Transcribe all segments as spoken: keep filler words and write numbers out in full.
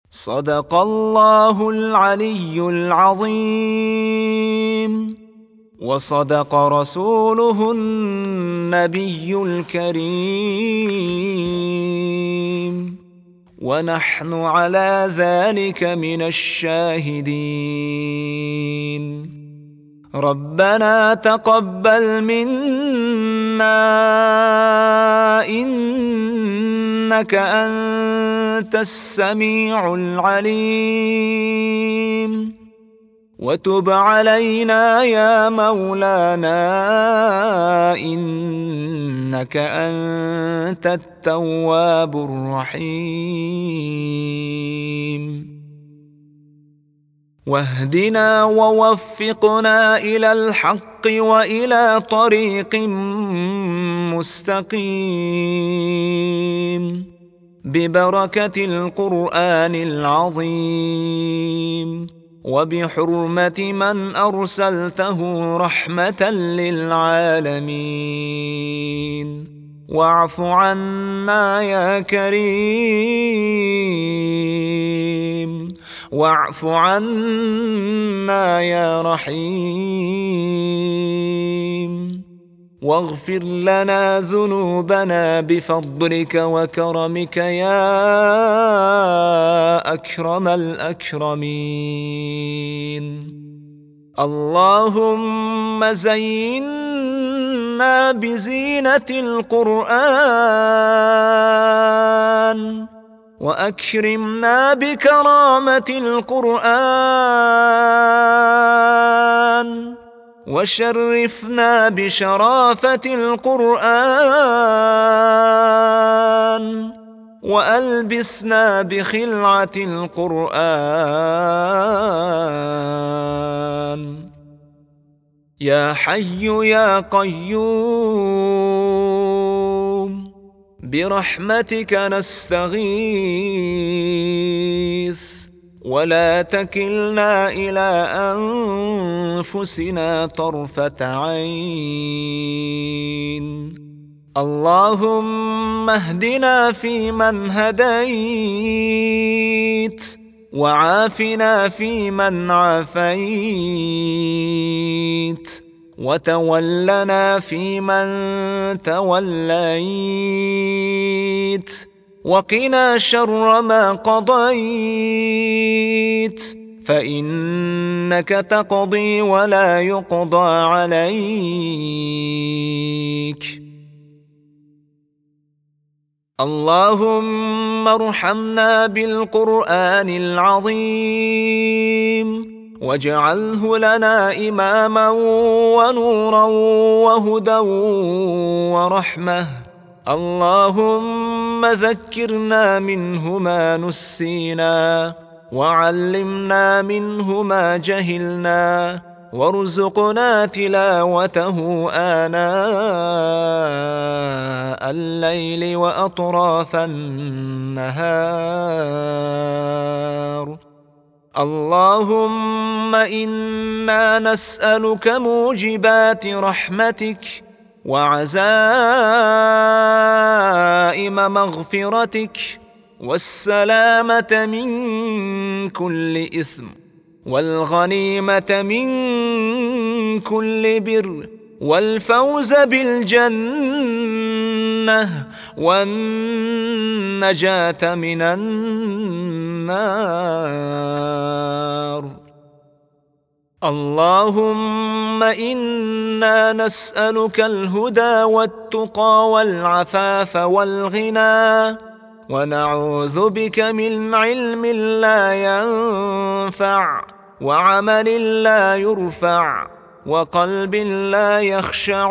صدق الله العلي العظيم، وصدق رسوله النبي الكريم، ونحن على ذلك من الشاهدين. ربنا تقبل منا إنك أنت السميع العليم، وتب علينا يا مولانا إنك أنت التواب الرحيم. واهدنا ووفقنا إلى الحق وإلى طريق مستقيم ببركة القرآن العظيم، وبحرمة من أرسلته رحمة للعالمين. واعف عنا يا كريم، واعف عنا يا رحيم، واغفر لنا ذنوبنا بفضلك وكرمك يا أكرم الأكرمين. اللهم زينا بزينة القرآن، وأكرمنا بكرامة القرآن، وشرفنا بشرافة القرآن، وألبسنا بخلعة القرآن. يا حي يا قيوم برحمتك نستغيث، ولا تكلنا إلى أنفسنا طرفة عين. اللهم اهدنا فيمن هديت، وعافنا فيمن عافيت، وتولنا فيمن توليت، وقنا شر ما قضيت، فإنك تقضي ولا يقضى عليك. اللهم ارحمنا بالقرآن العظيم، واجعله لنا إماما ونورا وهدى ورحمة. اللهم ذكرنا منه ما نسينا، وعلمنا منه ما جهلنا، وارزقنا تلاوته آناء الليل وأطراف النهار. اللهم إنا نسألك موجبات رحمتك، وعزائم مغفرتك، والسلامة من كل إثم، والغنيمة من كل بر، والفوز بالجنة، والنجاة من النار. اللهم إنا نسألك الهدى والتقى والعفاف والغنى، ونعوذ بك من علم لا ينفع، وعمل لا يرفع، وقلب لا يخشع،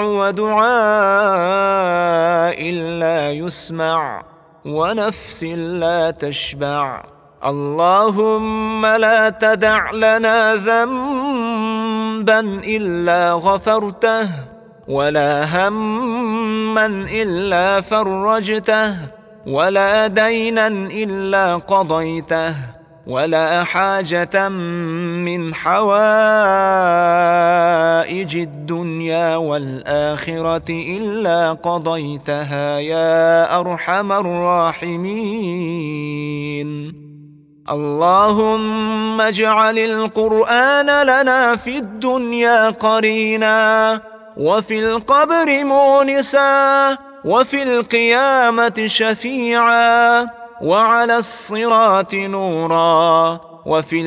ودعاء لا يسمع، ونفس لا تشبع. اللهم لا تدع لنا ذنبا إلا غفرته، ولا هما إلا فرجته، ولا دينا إلا قضيته، ولا حاجة من حوائج الدنيا والآخرة إلا قضيتها يا أرحم الراحمين. اللهم اجعل القرآن لنا في الدنيا قرينا، وفي القبر مونسا، وفي القيامة شفيعا، وعلى الصراط نورا، وفي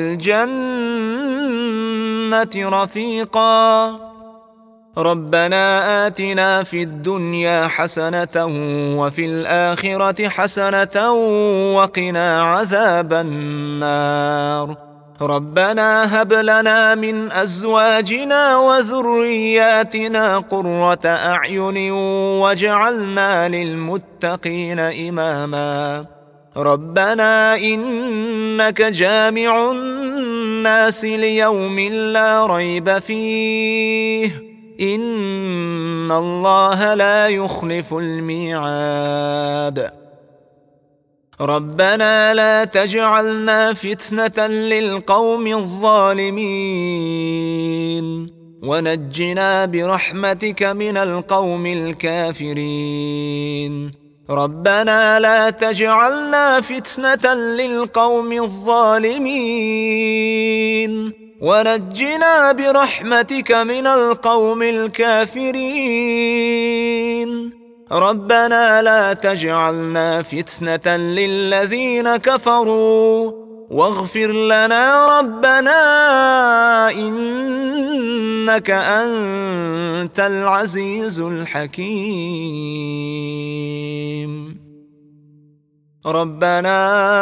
الجنة رفيقا. ربنا آتنا في الدنيا حسنة وفي الآخرة حسنة وقنا عذاب النار. ربنا هب لنا من أزواجنا وذرياتنا قرة أعين واجعلنا للمتقين إماما. ربنا إنك جامع الناس ليوم لا ريب فيه، إن الله لا يخلف الميعاد. ربنا لا تجعلنا فتنة للقوم الظالمين، ونجنا برحمتك من القوم الكافرين. ربنا لا تجعلنا فتنة للقوم الظالمين، ونجنا برحمتك من القوم الكافرين. ربنا لا تجعلنا فتنة للذين كفروا، واغفر لنا ربنا إنك أنت العزيز الحكيم. ربنا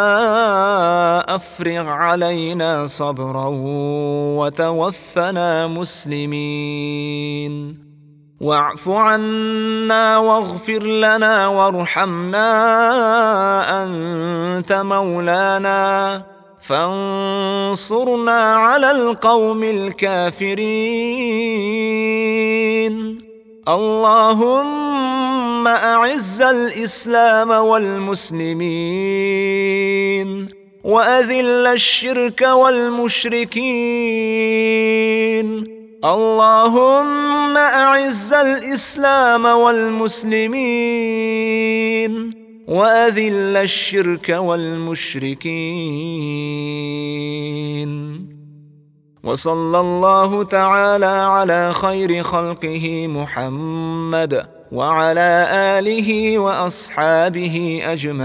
أفرغ علينا صبرا وتوفنا مسلمين، واعف عنا واغفر لنا وارحمنا، أنت مولانا فانصرنا على القوم الكافرين. اللهم أعز الإسلام والمسلمين، وأذل الشرك والمشركين. اللهم أعز الإسلام والمسلمين، وأذل الشرك والمشركين. وصلى الله تعالى على خير خلقه محمد وعلى آله وأصحابه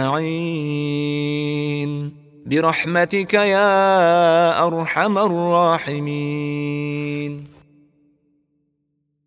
أجمعين برحمتك يا أرحم الراحمين.